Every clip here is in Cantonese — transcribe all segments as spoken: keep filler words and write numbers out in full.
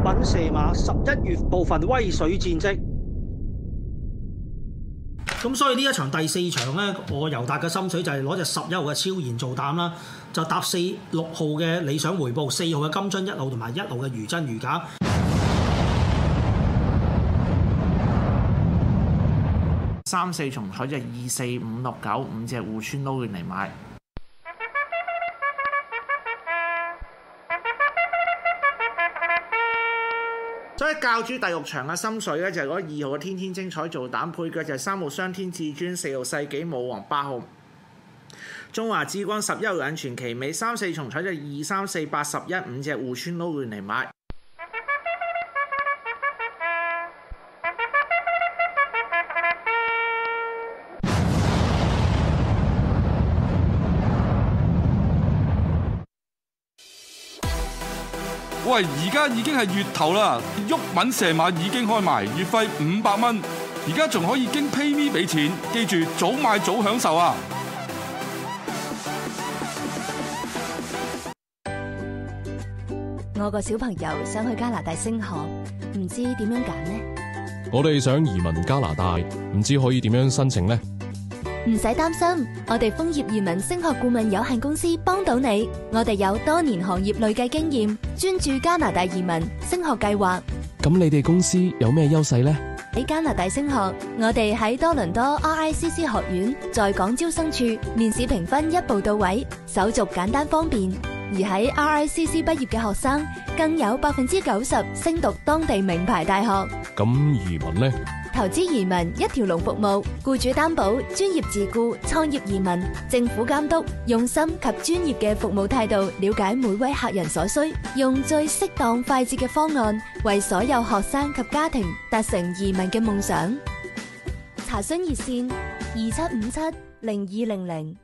品射馬十一月部分威水戰績。咁所以呢一場第四場呢，我尤達嘅心水就係攞隻十一號嘅超然做膽啦，就搭四六號嘅理想回報，四號嘅金樽一號同埋一號嘅如真如假。 三四重彩就二四五六九五隻互村撈亂嚟買。所以教主第六場嘅心水咧就係攞二號嘅天天精彩做膽，配腳就係三號雙天至尊、四號世紀武王、八號中華之光、十一號引傳奇美。三四重彩就二三四八十一五隻互村撈亂嚟買。 喂，而家已經係月頭啦，毓民射馬已經開埋，月費五百蚊，而家仲可以經 PayMe 俾錢，記住早買早享受啊！ 我個小朋友想去加拿大升學，唔知點樣揀呢？ 我哋想移民加拿大，唔知可以點樣申請呢？ 唔使擔心，我哋楓葉移民升學顧問有限公司幫到你。我哋有多年行業累計經驗，專注加拿大移民升學計劃。 咁你哋公司有咩優勢呢？ 喺加拿大升學，我哋喺多倫多 R I C C 學院在港招生處面試評分一步到位，手續簡單方便。而喺 R I C C 畢業嘅學生，更有百分之九十升讀當地名牌大學。 咁移民呢？ 投資移民一條龍服務，僱主擔保、專業自僱、創業移民、政府監督，用心及專業嘅服務態度，了解每位客人所需，用最適當快捷嘅方案，為所有學生及家庭達成移民嘅夢想。查詢熱線二七五七零二零零。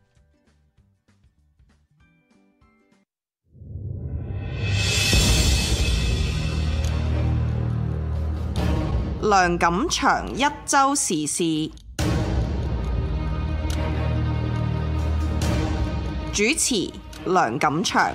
梁錦祥一周時事主持，梁錦祥。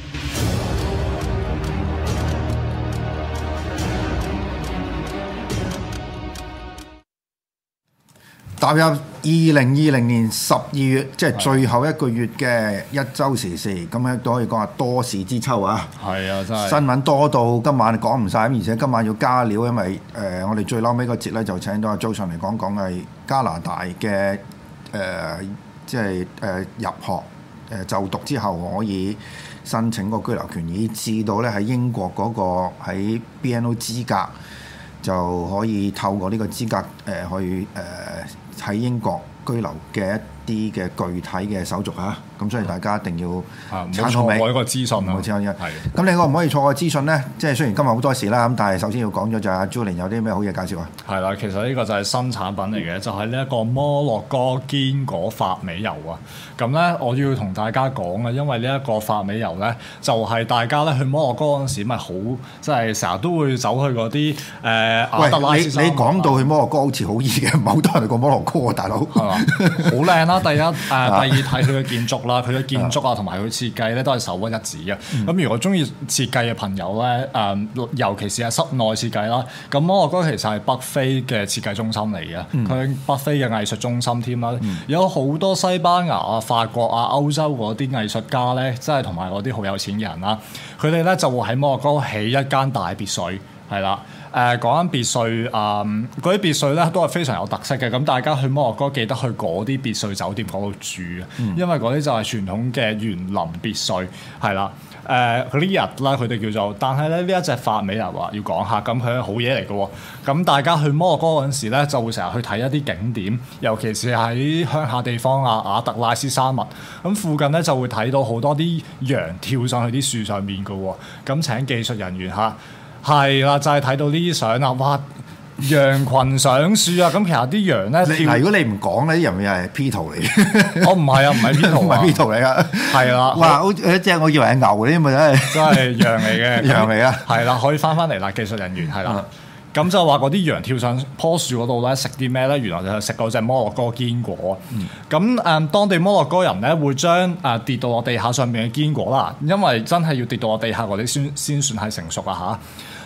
踏入二零二零年十二月，即係最後一個月嘅一週時事，咁樣都可以講話多事之秋啊！ 係啊，真係新聞多到今晚講唔晒，而且今晚要加料，因為誒、呃、我哋最嬲尾個節咧就請到阿 Joe 上嚟講講係加拿大嘅誒、呃，即係誒、呃、入學誒、呃、就讀之後可以申請個居留權，以至到咧喺英國嗰個喺 B N O 資格就可以透過呢個資格誒、呃、去誒。呃喺英國居留嘅一啲嘅具體嘅手續嚇，咁所以大家一定要唔好錯過一個資訊啊！ 唔好錯過。係。咁你可唔可以錯過資訊咧？即係雖然今日好多事啦，咁但係首先要講咗就係阿 Julian 有啲咩好嘢介紹啊？ 係啦，其實呢個就係新產品嚟嘅，就係呢一個摩洛哥堅果髮尾油啊！咁咧，我要同大家講啊，因為呢一個髮尾油咧，就係、是、大家咧去摩洛哥嗰陣時咪好，即係成日都會走去嗰啲誒阿特拉斯山。 你你講到去摩洛哥好似好易嘅，唔係好多人去過摩洛哥喎，大佬。係嘛？ 好靚啦！第一誒、呃，第二睇佢嘅建築啦，佢嘅建築啊，同埋佢設計咧都係首屈一指嘅。咁、嗯、如果中意設計嘅朋友咧，誒、呃，尤其是係室內設計啦，咁摩洛哥其實係北非嘅設計中心嚟嘅，佢、嗯、北非嘅藝術中心添啦，嗯、有好多西班牙啊、法國啊、歐洲嗰啲藝術家咧，即係同埋嗰啲好有錢嘅人啦，佢哋咧就會喺摩洛哥起一間大別墅，係啦。誒講緊別墅，誒嗰啲別墅咧都係非常有特色嘅。咁大家去摩洛哥記得去嗰啲別墅酒店嗰度住，嗯、因為嗰啲就係傳統嘅園林別墅，係啦。誒嗰啲日啦，佢哋叫做，但係咧呢一隻髮尾油啊，要講下，咁佢係好嘢嚟嘅喎。咁大家去摩洛哥嗰陣時咧，就會成日去睇一啲景點，尤其是喺鄉下地方啊，亞特拉斯山脈咁附近咧，就會睇到好多啲羊跳上去啲樹上面嘅喎。咁請技術人員嚇。係啦，就係、是、睇到呢啲相啦，哇！羊群上樹啊，咁其實啲羊咧， 嗱，如果你唔講咧，啲人又係 P 圖嚟嘅。 我唔係啊，唔係 P 圖， 唔係 P 圖嚟噶。係啦，哇！好似隻我以為係牛嗰啲，咪真係真係羊嚟嘅， 羊嚟啊！ 係啦，可以翻翻嚟啦，技術人員係啦。咁、嗯、就話嗰啲羊跳上棵樹嗰度咧，食啲咩咧？原來就係食嗰隻摩洛哥堅果。咁誒、嗯，當地摩洛哥人咧會將誒跌到落地下上面嘅堅果啦，因為真係要跌到落地下嗰啲先先算係成熟啊嚇。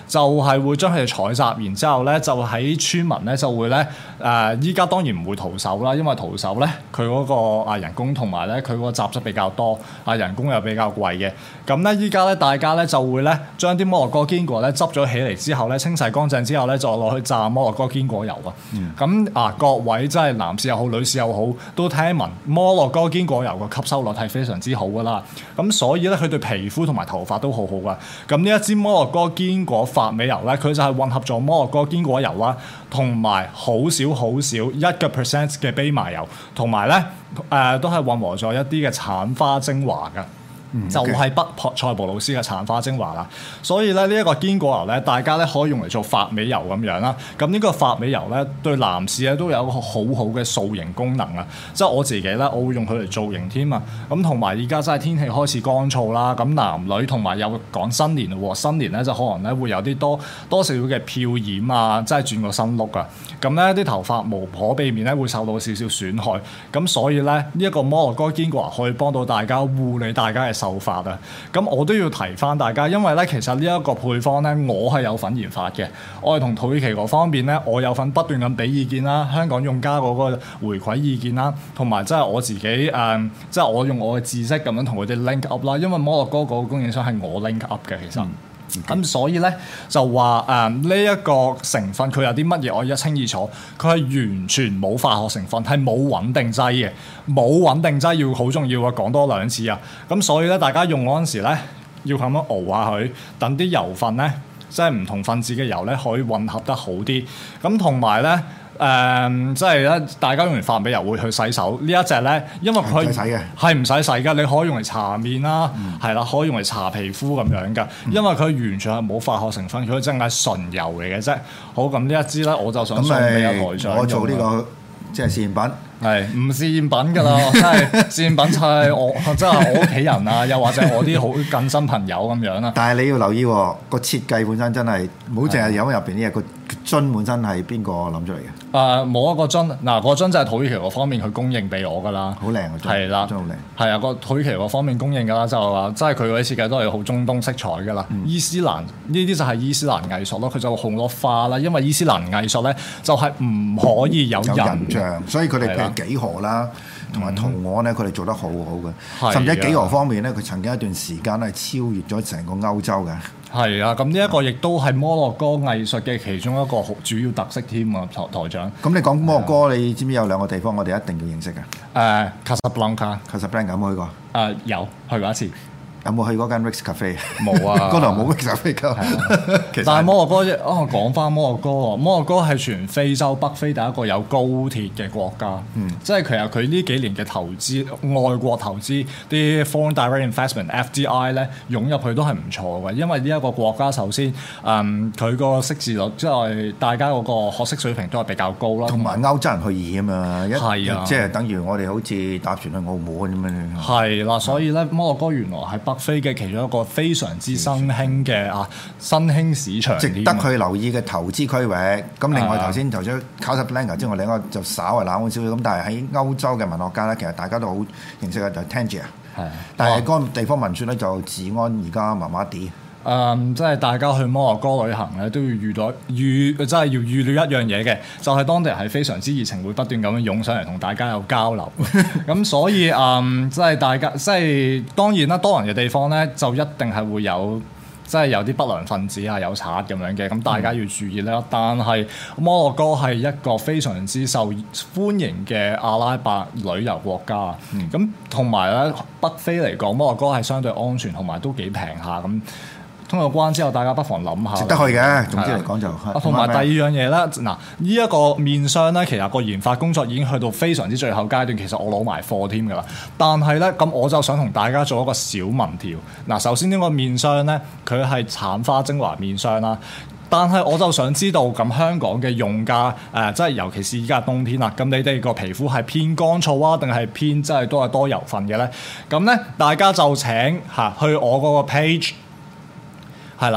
就係、是、會將佢哋採集，然之後咧就喺村民咧就會咧誒，依、呃、家當然唔會徒手啦，因為徒手咧佢嗰個啊人工同埋咧佢嗰個雜質比較多，啊人工又比較貴嘅。咁咧依家咧大家咧就會咧將啲摩洛哥堅果咧執咗起嚟之後咧清洗乾淨之後咧就攞去榨摩洛哥堅果油啊。咁、嗯、啊各位即係男士又好女士又好都聽聞摩洛哥堅果油個吸收率係非常之好噶啦。咁所以咧佢對皮膚同埋頭髮都好好噶。咁呢一支摩洛哥堅果髮尾油咧，佢就係混合咗摩洛哥堅果油啦，同埋好少好少一個 percent 嘅蓖麻油，同埋咧誒都係混合咗一啲嘅橙花精華噶。嗯、就係北塞浦路斯嘅橙花精華啦，所以咧呢一個堅果油咧，大家咧可以用嚟做髮尾油咁樣啦。咁呢個髮尾油咧，對男士咧都有一個好好嘅塑形功能啊！即係我自己咧，我會用佢嚟造型添啊。咁同埋而家真係天氣開始乾燥啦，咁男女同埋有講新年喎，新年咧就可能咧會有啲多多少少嘅漂染啊，即係轉個新 look 啊。咁咧啲頭髮無可避免咧會受到少少損害，咁所以咧呢一個摩洛哥堅果油可以幫到大家護理大家嘅秀髮啊！咁我都要提翻大家，因為咧其實呢一個配方咧，我係有份研發嘅，我係同土耳其嗰方面咧，我有份不斷咁俾意見啦，香港用家嗰個回饋意見啦，同埋即係我自己誒，即、嗯、係、就是、我用我嘅知識咁樣同佢哋 link up 啦，因為摩洛哥嗰個供應商係我 link up 嘅，其實。嗯咁、okay. 所以咧就話誒呢一個成分佢有啲乜嘢，我一清二楚，佢係完全冇化學成分，係冇穩定劑嘅，冇穩定劑要好重要啊，講多兩次啊！咁所以咧大家用嗰陣時咧要咁樣熬下佢，等啲油分咧即係唔同分子嘅油咧可以混合得好啲，咁同埋咧。誒、嗯，即係咧，大家用完髮尾油會去洗手呢一隻咧，因為佢係唔使洗嘅，你可以用嚟搽面啦，係、嗯、啦，可以用嚟搽皮膚咁樣㗎，因為佢完全係冇化學成分，佢淨係純油嚟嘅啫。好，咁呢一支咧，我就想送俾阿台長。我做呢、呢個即係試驗品。係唔試驗品㗎啦，真係試驗品就係我即係我屋企人啊，又或者我啲好近身朋友咁樣啦。但係你要留意喎，個設計本身真係唔好淨係飲入邊啲嘢，個樽本身係邊個諗出嚟嘅？誒、呃、冇一個樽，嗱、個樽就係土耳其嗰方面佢供應俾我㗎啦。好靚個樽，係啦，真係好靚。係啊，個土耳其嗰方面供應㗎啦，就係話即係佢嗰啲設計都係好中東色彩㗎啦、嗯。伊斯蘭呢啲就係伊斯蘭藝術咯，佢就好多花啦，因為伊斯蘭藝術咧就係唔可以有人，有人像，所以佢哋譬如幾何啦，同埋圖案咧，佢哋做得好好嘅。甚至喺幾何方面咧，佢曾經一段時間係超越咗成個歐洲嘅。係啊，咁呢一個亦都係摩洛哥藝術嘅其中一個好主要特色添啊，台台長。咁你講摩洛哥，你知唔知有兩個地方我哋一定要認識嘅？誒，Casablanca，Casablanca 有冇去過？誒、呃，有去過一次。有冇去嗰間 Rex Cafe？ 冇啊，嗰度冇 Rex Cafe 㗎。其實但係摩洛哥，哦，講翻摩洛哥喎，摩洛哥係全非洲北非第一個有高鐵嘅國家。嗯，即係其實佢呢幾年嘅投資，外國投資啲 Foreign Direct Investment F D I 咧，湧入去都係唔錯嘅，因為呢一個國家首先，嗯，佢個識字率即係大家嗰個學識水平都係比較高啦。同埋歐洲人去易啊嘛，係啊，即係等於我哋好似搭船去澳門咁樣。係啦，所以咧摩洛哥原來係北非嘅其中一個非常之新興嘅啊新興市場，值得去留意嘅投資區域。咁另外頭先頭先 Casablanca 之外，另外就稍為冷門少少。咁但係喺歐洲嘅文學家咧，其實大家都好認識嘅就係 Tangier。係，但係嗰個地方聞説咧就治安而家麻麻地。誒、嗯，即係大家去摩洛哥旅行咧，都要遇到預，真係要預料一樣嘢嘅，就係、是、當地人係非常之熱情，會不斷咁樣湧上嚟同大家有交流。咁所以誒、嗯，即係大家，即係當然啦，多人嘅地方咧，就一定係會有，即係有啲不良分子啊，有賊咁樣嘅。咁大家要注意啦、嗯。但係摩洛哥係一個非常之受歡迎嘅阿拉伯旅遊國家。咁同埋咧，北非嚟講，摩洛哥係相對安全，同埋都幾平下咁。通過關之後，大家不妨諗下。值得去嘅，總之嚟講就。同埋第二樣嘢咧，嗱，呢一個面霜咧，其實個研發工作已經去到非常之最後階段。其實我攞埋貨添㗎啦。但係咧，咁我就想同大家做一個小民調。嗱，首先呢個面霜咧，佢係橙花精華面霜啦。但係我就想知道，咁香港嘅用家誒、呃，即係尤其是依家冬天啦，咁你哋個皮膚係偏乾燥啊，定係偏即係都係多油分嘅咧？咁咧，大家就請嚇去我嗰個 page。係啦，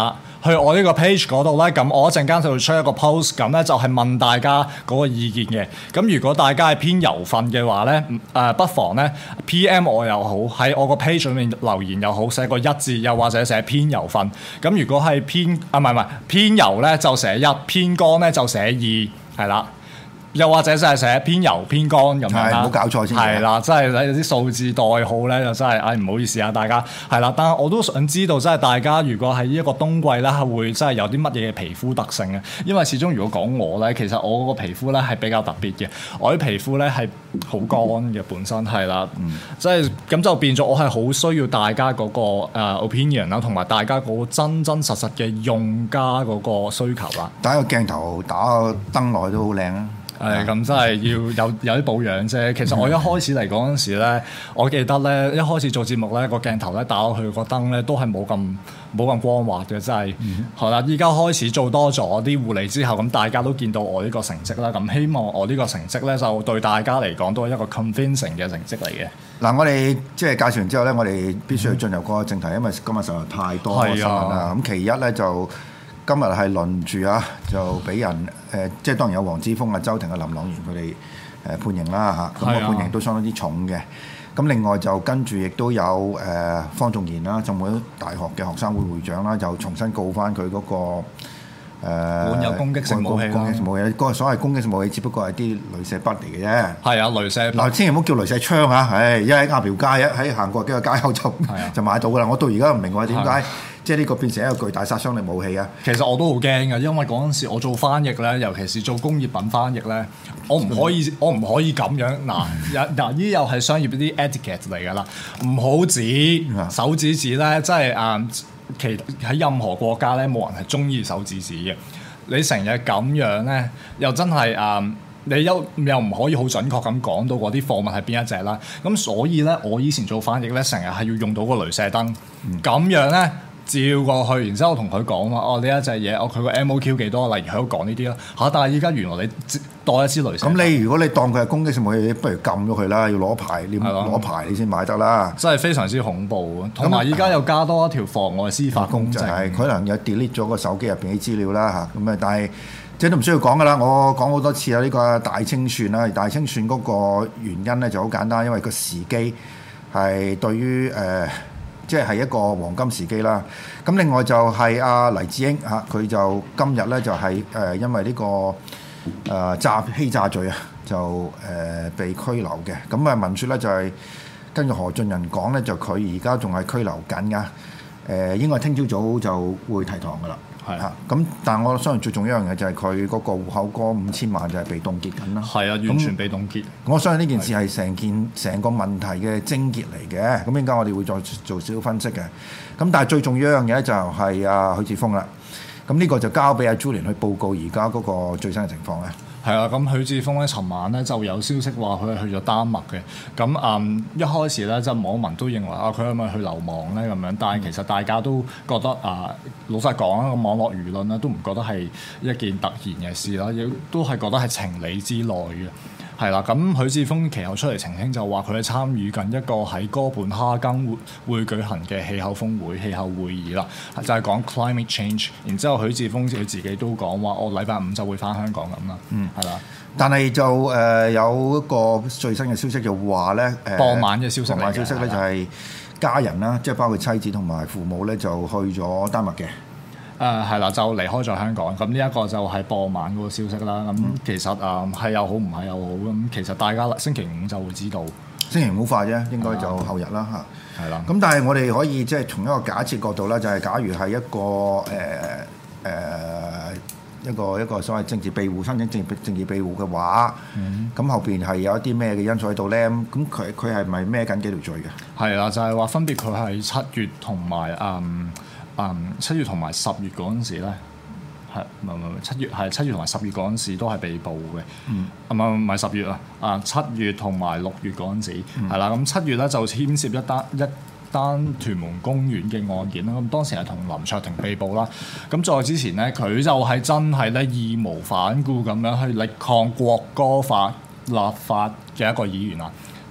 去我呢個 page 嗰度咧，咁我一陣間就會出一個 post，咁咧就係問大家嗰個意見嘅。咁如果大家係偏油份嘅話咧，誒、呃、不妨咧 P M 我又好，喺我個 page 裏面留言又好，寫個一字，又或者寫偏油份。咁如果係偏啊唔係唔係偏油咧，就寫一；偏乾咧就寫二，係啦。又或者就係寫偏油偏乾咁樣啦， 唔好搞錯先。 係啦，真係有啲數字代號咧，就真係，唉唔好意思啊，大家係啦。但係我都想知道，真係大家如果喺呢一個冬季咧，係會真係有啲乜嘢嘅皮膚特性嘅？因為始終如果講我咧，其實我個皮膚咧係比較特別嘅，我啲皮膚咧係好乾嘅本身係啦，即係咁就變咗我係好需要大家嗰個誒 opinion 啦，同埋大家嗰個真真實實嘅用家嗰個需求啦。 打個鏡頭打個燈落去都好靚啊！ 係咁，真係要有有啲保養啫。其實我一開始嚟嗰陣時咧，我記得咧，一開始做節目咧，個鏡頭咧打落去個燈咧都係冇咁冇咁光滑嘅，真係。係啦、嗯，依家開始做多咗啲護理之後，咁大家都見到我呢個成績啦。咁希望我呢個成績咧，就對大家嚟講都係一個 convincing 嘅成績嚟嘅。嗱， 我哋即係介紹完之後咧，我哋必須要進入個正題，因為今日實在太多新聞啦。咁、嗯、其一咧就。今日係輪住啊，就俾人誒、呃，即係當然有黃之鋒啊、周庭啊、林朗元佢哋誒判刑啦嚇，咁、啊、個判刑都相當之重嘅。咁另外就跟住亦都有誒、呃、方仲賢啦，浸會大學嘅學生會會長啦，就重新告翻佢嗰個誒。 管有攻擊性武器啦， 攻擊性武器，嗰個所謂攻擊性武器，只不過係啲鐳射筆嚟嘅啫。係啊，鐳射筆。 嗱，千祈唔好叫鐳射槍啊！唉，一喺鴨寮街，一喺行過幾個街口就就買到噶啦。我到而家唔明話點解。即係呢個變成一個巨大殺傷力武器啊！ 其實我都好驚㗎，因為嗰陣時我做翻譯咧，尤其是做工業品翻譯咧，我唔可以，我唔可以咁樣嗱，嗱呢又係商業啲 etiquette 嚟㗎啦，唔好指手指指咧，即係誒，其喺任何國家咧，冇人係中意手指指嘅。你成日咁樣咧，又真係誒、嗯，你又又唔可以好準確咁講到嗰啲貨物係邊一隻啦。咁所以咧，我以前做翻譯咧，成日係要用到個鐳射燈，咁、嗯、樣咧。照過去，然之後同佢講話，哦呢一隻嘢，哦佢個 M O Q 幾多，例如喺度講呢啲咯嚇。但係依家原來你帶一支鐳射， 咁你如果你當佢係攻擊性武器，不如禁咗佢啦，要攞牌，你攞牌你先買得啦。 真係非常之恐怖，同埋依家又加多一條妨礙司法公正， 係可能有 delete 咗個手機入邊啲資料啦嚇。咁啊，但係即係都唔需要講噶啦。我講好多次啊，呢個大清算啦，大清算嗰個原因咧就好簡單，因為個時機係對於誒。呃即係一個黃金時機啦。咁另外就係阿黎智英嚇，佢就今日咧就係、是、誒、呃、因為呢、這個誒詐欺詐罪啊，就誒、呃、被拘留嘅。咁啊聞説咧就係、是、跟住何俊仁講咧，就佢而家仲係拘留緊㗎。誒、呃、應該聽朝早就會提堂㗎啦。係啊，咁但係我相信最重要一樣嘢就係佢嗰個戶口嗰五千萬就係被凍結緊啦。係啊， 完全被凍結。 我相信呢件事係成件成個問題嘅症結嚟嘅。咁應該我哋會再做少少分析嘅。咁但係最重要一樣嘢就係阿許智峰啦。咁呢個就交俾阿 Julian 去報告而家嗰個最新嘅情況咧。 係啊，咁許智峰咧，尋晚咧就有消息話佢係去咗丹麥嘅。咁嗯，一開始咧，即係網民都認為啊，佢係咪去流亡咧咁樣？但係其實大家都覺得啊，老實講啊，個網絡輿論咧都唔覺得係一件突然嘅事啦，亦都係覺得係情理之內嘅。係啦，咁許智峰其後出嚟澄清就話佢係參與緊一個喺哥本哈根會會舉行嘅氣候峰會、氣候會議啦，就係、是、講 climate change。然之後許智峰佢自己都講話，我禮拜五就會翻香港咁啦。嗯，係啦。 但係就誒、呃、有一個最新嘅消息就話咧，誒傍晚嘅消息，傍晚消息咧就係家人啦，即係包括妻子同埋父母咧就去咗丹麥嘅。 誒係啦，就離開咗香港。咁呢一個就係傍晚嗰個消息啦。咁、嗯、其實誒係又好，唔係又好。咁其實大家星期五就會知道。星期五好快啫，應該就後日啦嚇。係啦。咁但係我哋可以即係從一個假設角度啦，就係、是、假如係一個誒誒、呃呃、一個一個所謂政治庇護，申請政治政治庇護嘅話，咁、嗯、後邊係有一啲咩嘅因素喺度咧？咁佢佢係咪孭緊幾條罪嘅？係啦，就係、是、話分別佢係七月同埋誒。嗯，七月同埋十月嗰陣時咧，係唔係唔係七月係七月同埋十月嗰陣時都係被捕嘅。嗯，唔係唔係十月啊，啊七月同埋六月嗰陣時係啦。咁七、嗯、月咧就牽涉一單一單屯門公園嘅案件啦。咁當時係同林卓廷被捕啦。咁再之前咧，佢就係真係咧義無反顧咁樣去力抗國歌法立法嘅一個議員啊。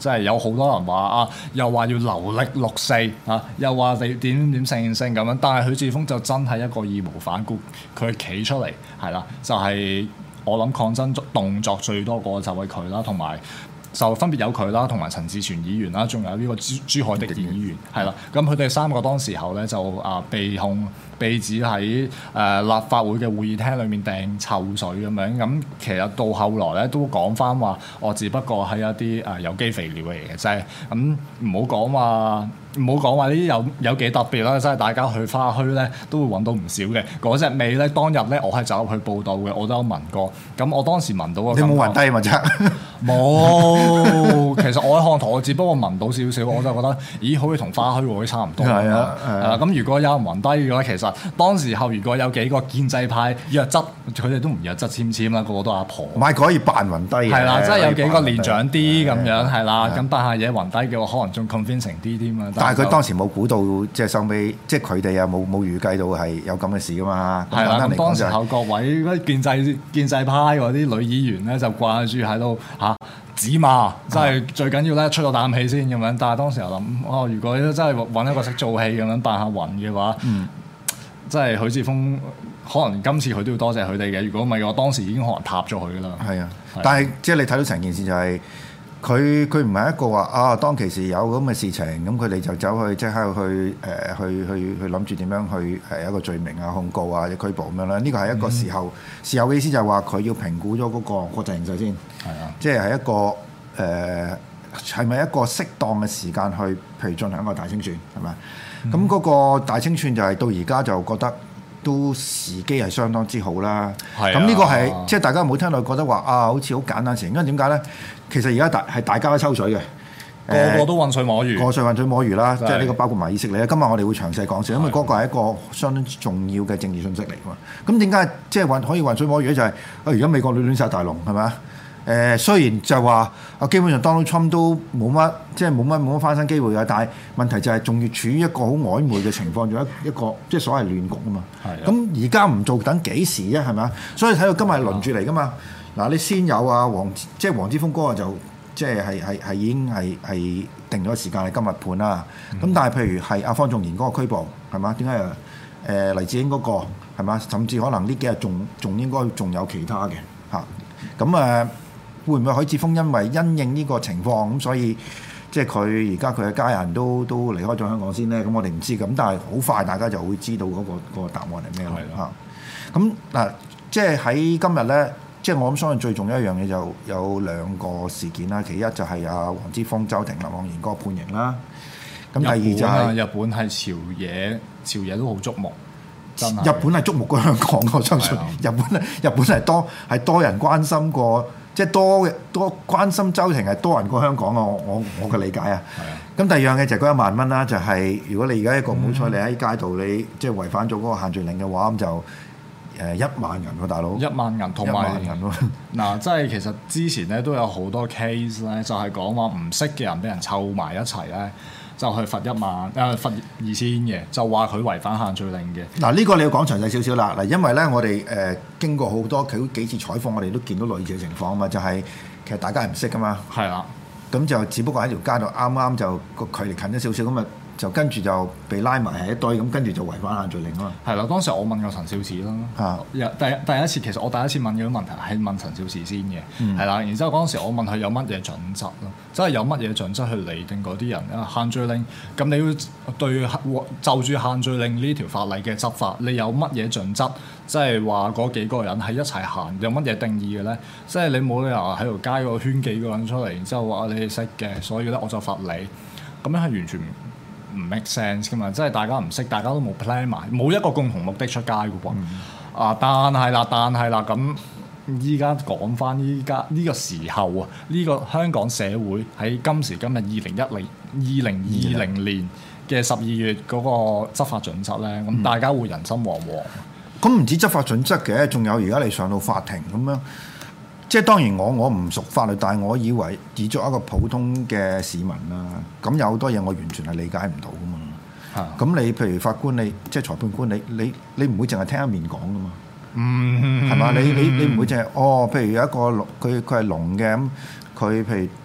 即係有好多人話啊，又話要留力六四啊，又話你點點性性咁樣，但係許智峯就真係一個義無反顧，佢企出嚟係啦，就係、是、我諗抗爭動作最多個就係佢啦，同埋。就分別有佢啦，同埋陳志全議員啦，仲有呢個朱朱凱廸議員，係啦。咁佢哋三個當時候咧就啊被控被指喺誒、呃、立法會嘅會議廳裏面掟臭水咁樣。咁其實到後來咧都講翻話，我只不過係一啲誒、呃、有機肥料嚟嘅啫。咁唔好講話，唔好講話呢啲有有幾特別啦。即係大家去花墟咧都會揾到唔少嘅嗰隻味咧。當日咧我係走入去報道嘅，我都有聞過。咁我當時聞到個， 你冇暈低嘛？啫冇。其實我喺看台，我只不過聞到少少，我就覺得，咦，好似同花墟嗰啲差唔多。係啊，係啊。咁如果有人暈低嘅話，其實當時候如果有幾個建制派弱質，佢哋都唔弱質纖纖啦，個個都阿婆。 唔係可以扮暈低嘅。 係啦，即係有幾個年長啲咁樣，係啦。咁但係嘢暈低嘅話，可能仲 convincing 啲添啊。 但係佢當時冇估到，即係收尾，即係佢哋又冇冇預計到係有咁嘅事噶嘛。 係啦，咁當時候各位嗰啲建制建制派嗰啲女議員咧，就掛住喺度嚇。指罵，真係最緊要咧出咗啖氣先咁樣。但係當時又諗，哦，如果真係揾一個識做戲咁樣扮下暈嘅話，嗯，即係許智峯可能今次佢都要多謝佢哋嘅。如果唔係嘅話，當時已經可能塌咗佢噶啦。係啊， 但係即係你睇到成件事就係、是。佢佢唔係一個話啊，當其時有咁嘅事情，咁佢哋就走去即係喺度去誒去去去諗住點樣去誒一個罪名啊、控告啊、拘捕咁樣啦。呢個係一個時候、嗯、時候嘅意思就係話佢要評估咗嗰個國際形勢先，係啊，即係係一個誒係咪一個適當嘅時間去譬如進行一個大清算係咪？咁嗰、嗯、個大清算就係到而家就覺得都時機係相當之好啦。咁呢、啊、個係即係大家唔好聽到覺得話啊，好似好簡單事，因為點解咧？其實而家大係大家都抽水嘅， 個個都混水摸魚，個個混水摸魚啦，即係呢個包括埋以色列。今日我哋會詳細講少，因為嗰個係一個相當重要嘅政治信息嚟㗎。咁點解即係混可以混水摸魚咧？就係啊，而家美國亂亂殺大龍係咪啊？誒，雖然就話啊，基本上 Donald Trump 都冇乜即係冇乜冇乜翻身機會㗎，但係問題就係仲要處於一個好曖昧嘅情況，仲有一個即係所謂亂局啊嘛。咁而家唔做等幾時啫？係咪啊？所以睇到今日係輪住嚟㗎嘛。嗱，你先有啊黃，即係黃之鋒哥就即係係係係已經係係定咗時間係今日判啦。咁、嗯、但係譬如係阿方仲賢嗰個拘捕係嘛？點解啊？誒黎智英嗰個係嘛？甚至可能呢幾日仲仲應該仲有其他嘅嚇。咁誒會唔會許智峯因為因應呢個情況咁，所以即係佢而家佢嘅家人都都離開咗香港先咧？咁我哋唔知咁，但係好快大家就會知道嗰、嗰個嗰個答案係咩咯嚇。咁嗱，即係喺今日咧。即係我諗，相信最重要一樣嘢就有兩個事件啦。其一就係阿黃之鋒、周庭、林朗彥嗰個判刑啦。咁第二就係、是、 日本係朝野，朝野都好矚目。真係日本係矚目過香港，我相信。日本日本係多係多人關心過，即係多多關心周庭係多人過香港啊！我我我嘅理解啊。咁第二樣嘢就係嗰一萬蚊啦，就係、是、如果你而家一個唔好彩，你喺街度你即係違反咗嗰個限聚令嘅話，咁就。誒一萬人喎，大佬！ 一萬人同埋嗱，即係其實之前咧都有好多 case 咧，就係講話唔識嘅人俾人湊埋一齊咧，就去罰一萬誒、呃、罰二千嘅，就話佢違反限聚令嘅。 嗱，呢個你要講詳細少少啦。嗱，因為咧我哋誒、呃、經過好多幾幾次採訪，我哋都見到類似嘅情況啊嘛，就係、是、其實大家係唔識噶嘛。係啦。咁就只不過喺條街度啱啱就個距離近咗少少咁啊。就跟住就被拉埋喺一堆，咁跟住就違反限聚令啊嘛。係啦， 當時我問過陳肇始啦。啊，第第一次其實我第一次問佢啲問題係問陳肇始先嘅，係啦、嗯。然之後嗰陣時我問佢有乜嘢準則咯，即係有乜嘢準則去釐定嗰啲人啊限聚令。咁你要對就住限聚令呢條法例嘅執法，你有乜嘢準則？即係話嗰幾個人喺一齊行，有乜嘢定義嘅咧？即係你冇理由喺條街嗰圈幾個人出嚟，然之後話你哋識嘅，所以咧我就罰你。咁樣係完全唔唔 make sense 噶嘛，即係大家唔識，大家都冇 plan 埋，冇一個共同目的出街嘅喎。嗯、啊，但係啦，但係啦，咁依家講翻依家呢個時候啊，呢、這個香港社會喺今時今日二零一零二零二零年嘅十二月嗰個執法準則咧，咁、嗯、大家會人心惶惶。 咁唔止執法準則嘅，仲有而家你上到法庭咁樣。即係當然我我唔熟法律，但係我以為以作一個普通嘅市民啦，咁有好多嘢我完全係理解唔到噶嘛。咁、啊、你譬如法官你即係裁判官你你你唔會淨係聽一面講噶嘛。嗯，係嘛？你你你唔會淨係哦，譬如有一個聾佢佢係聾嘅咁，佢譬如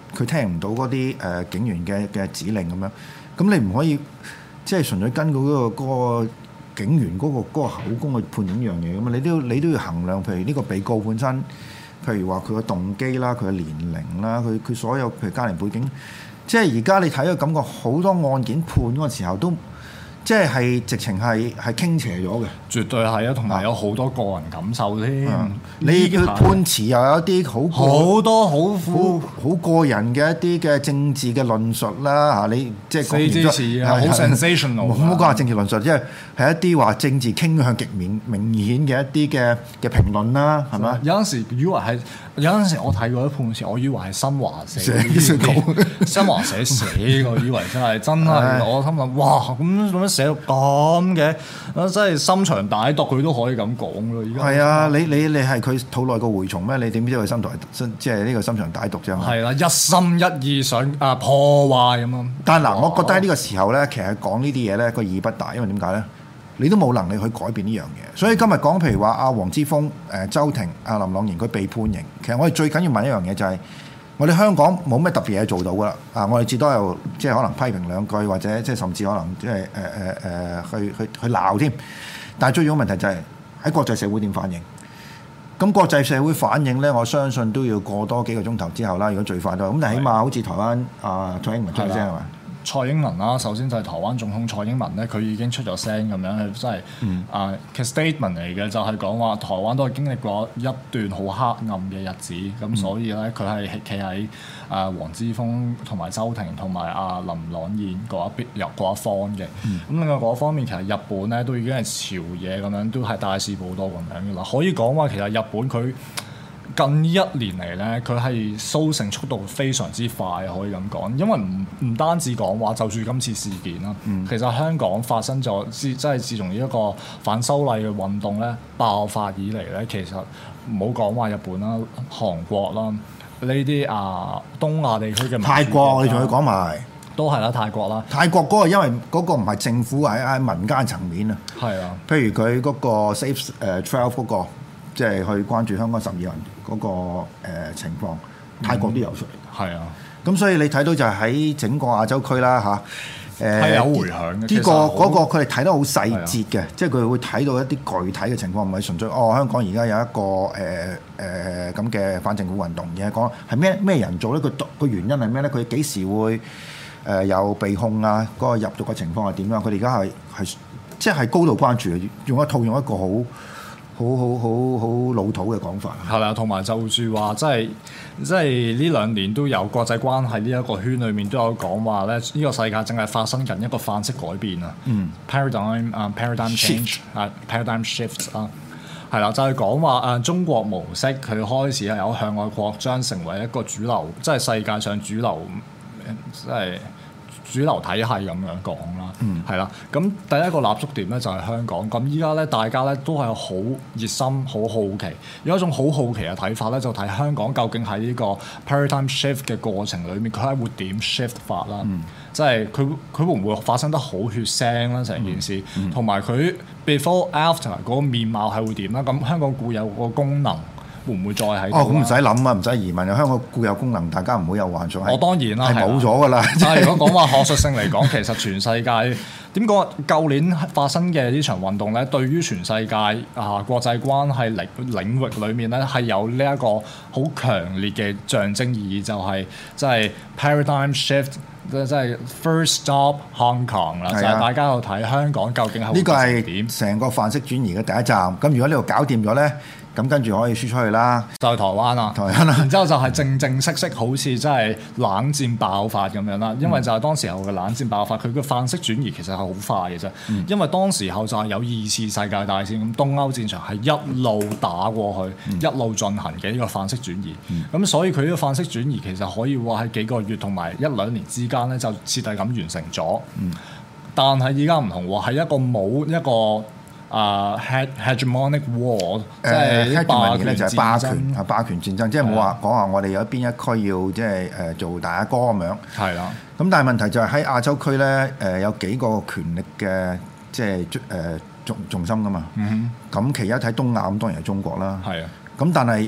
佢聽唔到嗰啲誒警員嘅嘅指令咁樣，咁你唔可以即係純粹根據嗰個嗰個警員嗰個嗰個口供去判斷一樣嘢咁嘛？你都要你都要衡量，譬如呢個被告本身，譬如話佢嘅動機啦、佢嘅年齡啦、佢佢所有譬如家庭背景，即係而家你睇個感覺好多案件判嗰個時候都。即係係直情係係傾斜咗嘅， 絕對係啊，同埋有好多個人感受添。 你嘅判詞又有啲好好多好好好個人嘅一啲嘅政治嘅論述啦嚇，你即係四支詞啊，好 sensational。 唔好講下政治論述，即係係一啲話政治傾向極明明顯嘅一啲嘅嘅評論啦，係嘛？ 有陣時以為係，有陣時我睇過一判詞，我以為係新華社寫新華社寫嘅，我以為真係真係，我心諗哇咁咁樣寫到咁嘅，真係深長大毒，佢都可以咁講咯。而家係啊，你你你係佢肚內個蛔蟲咩？你點知佢心頭即係呢個深長大毒啫嘛？ 係啦，一心一意想啊破壞咁啊！ 但係嗱，我覺得喺呢個時候咧，其實講呢啲嘢咧個意義不大，因為點解咧？你都冇能力去改變呢樣嘢，所以今日講譬如話阿黃之鋒、誒周庭、阿林朗彥佢被判刑，其實我哋最緊要問一樣嘢就係、是，我哋香港冇咩特別嘢做到噶啦，啊我哋至多又即係可能批評兩句，或者即係甚至可能即係誒誒誒去去去鬧添，但係最重要問題就係、是、喺國際社會點反應？咁國際社會反應咧，我相信都要過多幾個鐘頭之後啦，如果最快都咁，但係起碼好似台灣啊蔡英文出聲係嘛？ 蔡英文啦，首先就係台灣總統蔡英文咧，佢已經出咗聲咁樣，係真係啊嘅 statement 嚟嘅，就係講話台灣都係經歷過一段好黑暗嘅日子，咁、嗯、所以咧佢係企喺啊黃之鋒同埋周庭同埋阿林朗彥嗰一邊入嗰一方嘅。咁、嗯、另外嗰方面其實日本咧都已經係朝野咁樣，都係大肆報導咁樣嘅啦。可以講話其實日本佢近一年嚟咧，佢係蘇成速度非常之快，可以咁講。因為唔唔單止講話，就住今次事件啦，嗯、其實香港發生咗，自即係自從呢一個反修例嘅運動咧爆發以嚟咧，其實唔好講話日本啦、韓國啦呢啲啊東亞地區嘅泰國，我哋仲要講埋都係啦，泰國啦， 泰國嗰個因為嗰個唔係政府喺喺民間層面啊， 係啊， 譬如佢嗰個 Safe 誒 twelve 嗰個。即係去關注香港十二人嗰個誒情況，泰國都有出嚟。係、嗯、啊，咁所以你睇到就係喺整個亞洲區啦嚇，誒係有迴響嘅。呢、 這個嗰個佢哋睇得好細節嘅，啊、即係佢會睇到一啲具體嘅情況，唔係純粹哦香港而家有一個誒誒咁嘅反政府運動，而係講係咩咩人做咧？佢個原因係咩咧？佢幾時會誒有被控啊？嗰、那個入獄嘅情況係點樣？佢哋而家係係即係高度關注，用一套用一個好。好好好好老土嘅講法， 係啦，同埋就住話，即係即係呢兩年都有國際關係呢一個圈裏面都有講話咧，呢個世界正係發生緊一個範式改變啊、嗯、，paradigm 啊、uh,，paradigm change 啊 Shift.、 uh,，paradigm shift 啊，係啦，就係講話誒中國模式佢開始係有向外擴張，成為一個主流，即係世界上主流，即係。主流體系咁樣講啦，係啦、嗯，咁第一個立足點咧就係香港，咁依家咧大家咧都係好熱心、好好奇，有一種好好奇嘅睇法咧，就睇香港究竟喺呢個 paradigm shift 嘅過程裏面，佢係會點 shift 法啦，嗯、即係佢佢會唔會發生得好血腥啦成件事，同埋佢 before after 嗰個面貌係會點啦？咁香港固有個功能。會唔會再喺度？ 哦，咁唔使諗啊，唔使疑問啊！香港固有功能，大家唔會有幻想。 我當然啦， 係冇咗噶啦。 但係如果講話學術性嚟講，其實全世界點講？舊年發生嘅呢場運動咧，對於全世界啊國際關係領領域裏面咧，係有呢一個好強烈嘅象徵意義，就係即係 paradigm shift，即係 first stop Hong Kong 啦。就係大家去睇香港究竟係呢個係成個範式轉移嘅第一站。咁如果呢度搞掂咗咧？咁跟住可以輸出去啦， 就係台灣啦， 台灣啦， 然之後就係正正式式好似真係冷戰爆發咁樣啦。因為就係當時候嘅冷戰爆發，佢嘅範式轉移其實係好快嘅啫。嗯、因為當時候就係有二次世界大戰，咁東歐戰場係一路打過去，嗯、一路進行嘅呢個範式轉移。咁、嗯、所以佢呢個範式轉移其實可以話喺幾個月同埋一兩年之間咧，就徹底咁完成咗。嗯、但係依家唔同喎，係一個冇一個。啊、uh, hegemonic war，即係霸權就係霸權啊，霸權戰爭，即係冇話講話我哋有邊一區要即係誒做大阿哥咁樣。係啦的。咁但係問題就係喺亞洲區咧，誒、呃、有幾個權力嘅即係誒重重心噶嘛。嗯哼。咁其一睇東亞咁當然係中國啦。係啊的。咁但係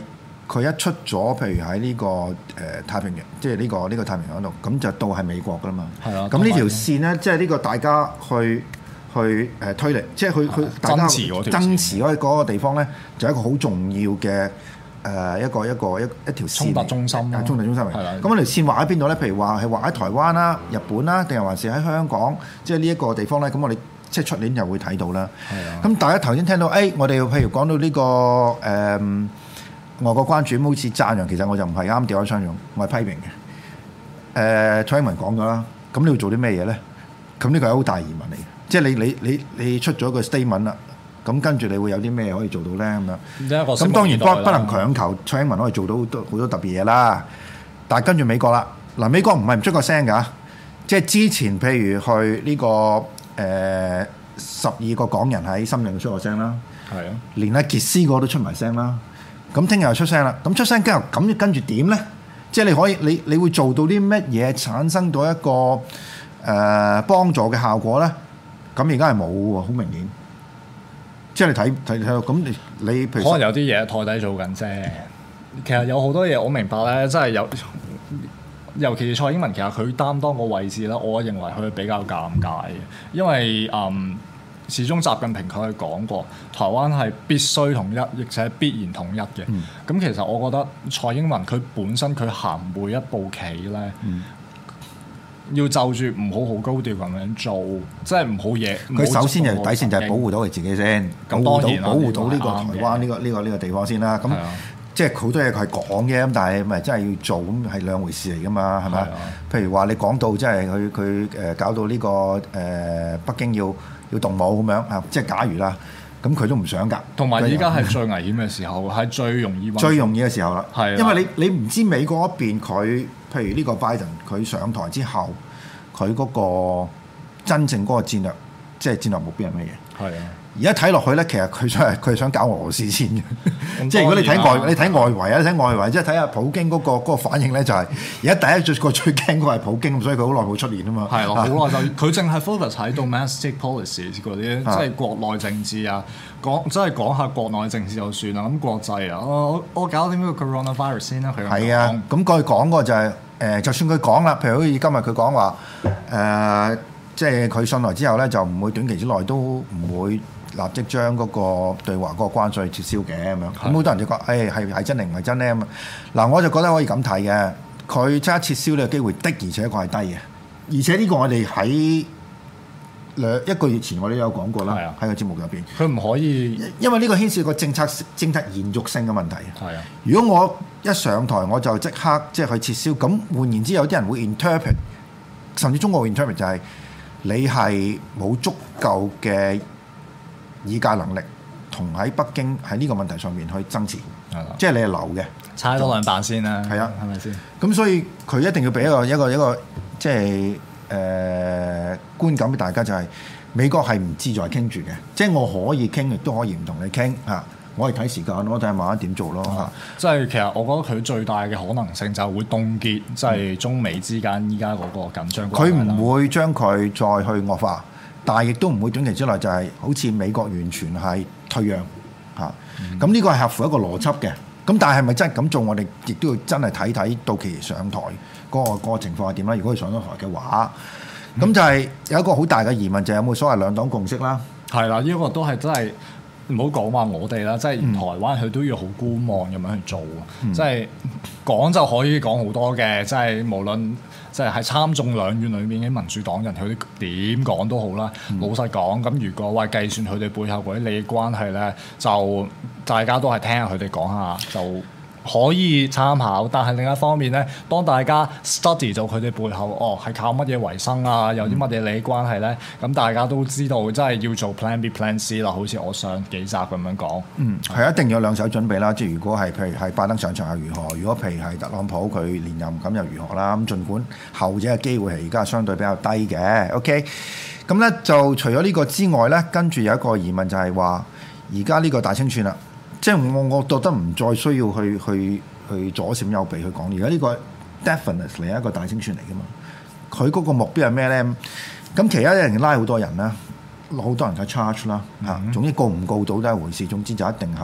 佢一出咗，譬如喺呢、這個誒、呃、太平洋，即係呢、這個呢、這個太平洋度，咁就到係美國噶啦嘛。係啊。咁呢條線咧，即係呢個大家去去誒、呃、推力，即係去去大家爭持嗰嗰個地方咧，就係一個好重要嘅誒、呃、一個一個一一條線。衝突中心啊！衝突中心嚟。係啦。咁嗰條線畫喺邊度咧？譬如話係畫喺台灣啦、日本啦，定係還是喺香港？即係呢一個地方咧，咁我哋即係出年就會睇到啦。係啊。咁大家頭先聽到，誒、哎，我哋譬如講到呢、這個誒。呃外國關注好似讚揚，其實我就唔係啱掉咗槍用，我係批評嘅。誒、呃，蔡英文講咗啦，咁你要做啲咩嘢咧？咁呢個係好大疑問嚟嘅，即係你你你你出咗個 statement 啦，咁跟住你會有啲咩可以做到咧？咁樣咁當然不不能強求蔡英文可以做到好多好多特別嘢啦。但係跟住美國啦，嗱美國唔係唔出個聲㗎，即係之前譬如去呢、這個誒十二個港人喺深圳出個聲啦，係啊，連阿傑斯個都出埋聲啦。咁聽日又出聲啦，咁出聲之後咁跟住點咧？即係你可以你你會做到啲乜嘢產生到一個誒、呃、幫助嘅效果咧？咁而家係冇喎，好明顯。即係你睇睇睇到咁你你譬如可能有啲嘢台底做緊啫。其實有好多嘢我明白咧，真係有，尤其是蔡英文，其實佢擔當個位置咧，我認為佢比較尷尬嘅，因為嗯。始終習近平佢係講過，台灣係必須統一，亦且必然統一嘅。咁、嗯、其實我覺得蔡英文佢本身佢行每一步棋咧，嗯、要就住唔好好高調咁樣做，即係唔好嘢。 佢首先就底線就係保護到佢自己先，保護到保護到呢個台灣呢、呢個呢、呢個呢、呢個地方先啦。咁即係好多嘢佢係講嘅，咁但係咪真係要做咁係兩回事嚟㗎嘛？係咪？譬如話你講到即係佢佢誒搞到呢、呢個誒、呃、北京要。要動武咁樣啊！即係假如啦，咁佢都唔想㗎。同埋依家係最危險嘅時候，係最容易最容易嘅時候啦。係，因為你你唔知美國嗰邊佢，譬如呢個拜登佢上台之後，佢嗰個真正嗰個戰略，即係戰略目標係乜嘢？係啊。而家睇落去咧，其實佢想係佢係想搞俄羅斯先嘅。即係如果你睇外你睇外圍啊，睇外圍，即係睇下普京嗰個嗰個反應咧，就係而家第一最個最驚嗰個係普京，所以佢好耐冇出現啊嘛。係咯，好耐就佢淨係 focus 喺 domestic policy 嗰啲，即係國內政治啊，講即係講下國內政治就算啦。咁國際啊，我我搞掂呢個 coronavirus 先啦。佢係啊，咁佢講嗰個就係誒，就算佢講啦，譬如好似今日佢講話誒，即係佢上台之後咧，就唔會短期之內都唔會。立即將嗰個對華嗰個關稅撤銷嘅咁樣，咁好多人就講，誒係係真定唔係真咧咁啊？嗱，我就覺得可以咁睇嘅，佢即刻撤銷呢個機會的，而且確係低嘅。而且呢個我哋喺兩一個月前我哋有講過啦，喺個節目入邊，佢唔可以，因為呢個牽涉個政策政策延續性嘅問題。係啊，如果我一上台我就即刻即係去撤銷，咁換言之，有啲人會 interpret， 甚至中國會 interpret 就係你係冇足夠嘅議價能力同喺北京喺呢個問題上面去爭持，即係你係流嘅，踩多兩板先啦。係啊，係咪先？咁所以佢一定要俾一個一個一個即係誒、呃、觀感俾大家，就係美國係唔志在傾住嘅，即係我可以傾，亦都可以唔同你傾嚇。我係睇時間，我睇下慢慢點做咯嚇。即係其實我覺得佢最大嘅可能性就係會凍結，即、就、係、是、中美之間依家嗰個緊張關係。佢唔會將佢再去惡化。但係亦都唔會短期之內就係好似美國完全係退讓嚇，咁呢、嗯、個係合乎一個邏輯嘅。咁但係係咪真係咁做？我哋亦都要真係睇睇到期上台嗰、嗰個嗰個情況係點啦。如果佢上咗台嘅話，咁、嗯、就係有一個好大嘅疑問，就係有冇所謂兩黨共識啦？係啦，呢、呢個都係真係唔好講話我哋啦，即係台灣佢都要好觀望咁樣去做，即係講就可以講好多嘅，即係無論。即係喺參眾兩院裏面嘅民主黨人，佢哋點講都好啦。嗯、老實講，咁如果話計算佢哋背後嗰啲利益關係咧，就大家都係聽下佢哋講下就可以參考。但係另一方面咧，當大家 study 到佢哋背後，哦係靠乜嘢為生啊？有啲乜嘢利益關係咧？咁、嗯、大家都知道，真係要做 plan B、plan C 啦。好似我上幾集咁樣講，嗯，係一定要兩手準備啦。即係如果係譬如係拜登上場又如何？如果譬如係特朗普佢連任咁又如何啦？咁儘管後者嘅機會係而家相對比較低嘅。OK，咁咧就除咗呢個之外咧，跟住有一個疑問就係話，而家呢個大清算啦。即係我我覺得唔再需要去去去左閃右避去講，而家呢個 definitely 係一個大清算嚟噶嘛。佢嗰個目標係咩咧？咁其他一定拉好多人啦，好多人嘅 charge 啦嚇。總之告唔告到都係一回事。總之就一定係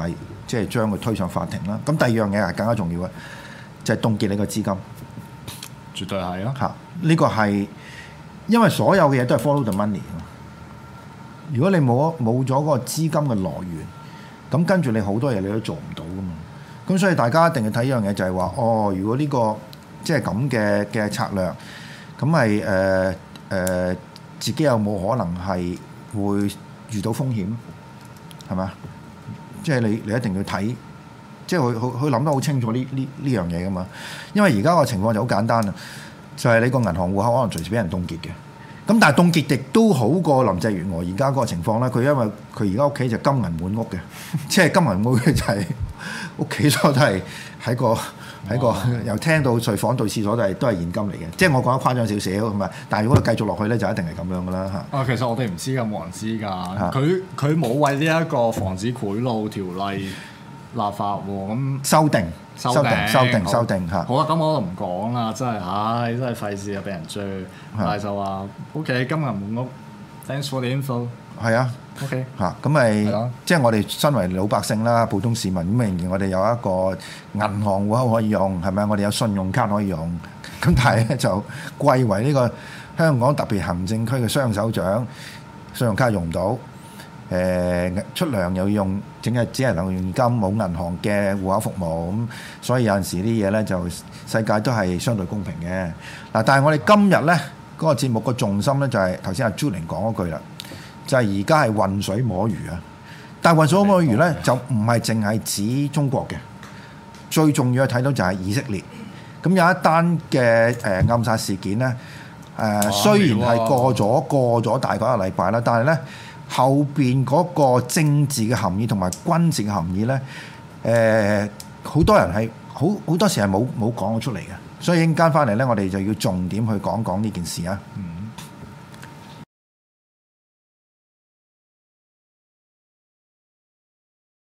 即係將佢推上法庭啦。咁第二樣嘢係更加重要嘅，就係、是、凍結你個資金。 絕對係啊！ 嚇，呢個係因為所有嘅嘢都係 follow the money。如果你冇冇咗嗰個資金嘅來源，咁跟住你好多嘢你都做唔到噶嘛。咁所以大家一定要睇一樣嘢，就係話哦，如果呢、這個即係咁嘅嘅策略，咁係誒誒自己有冇可能係會遇到風險？係嘛？即係你你一定要睇，即係佢佢佢諗得好清楚呢呢呢樣嘢噶嘛。因為而家個情況就好簡單啊，就係、是、你個銀行戶口可能隨時俾人凍結嘅。咁但係凍結亦都好過林鄭月娥而家嗰個情況啦。佢因為佢而家屋企就金銀滿屋嘅，即係金銀滿屋就係屋企所都係喺個喺個由廳到睡房到廁所都係都係現金嚟嘅。即係我講得誇張少少係咪？但係如果佢繼續落去咧，就一定係咁樣噶啦嚇。 啊，其實我哋唔知㗎，冇人知㗎。佢佢冇為呢一個防止賄賂條例立法喎，咁修訂。 修訂修訂修訂嚇， 好啦，咁我就唔講啦，真係，唉，真係費事啊，俾人追。但係就話 OK，金銀滿屋 ，thanks for the info。 係啊 ，OK 嚇，咁咪即係我哋身為老百姓啦，普通市民咁，仍然我哋有一個銀行戶口可以用，係咪？我哋有信用卡可以用，咁但係咧就貴為呢個香港特別行政區嘅雙首長，信用卡用唔到。誒、呃、出糧又要用，淨係只係能用現金，冇銀行嘅戶口服務，咁所以有陣時啲嘢咧就世界都係相對公平嘅。嗱，但係我哋今日咧嗰個節目個重心咧就係頭先阿 Julian 講嗰句啦，就係而家係混水摸魚啊！但係混水摸魚咧就唔係淨係指中國嘅，最重要嘅睇到就係以色列。咁有一單嘅誒暗殺事件咧，誒、呃啊、雖然係過咗過咗大概一個禮拜啦，但係咧。後邊嗰個政治嘅含義同埋軍事嘅含義咧，誒、呃、好多人係好好多時係冇冇講到出嚟嘅，所以一陣間翻嚟咧，我哋就要重點去講講呢件事啊。嗯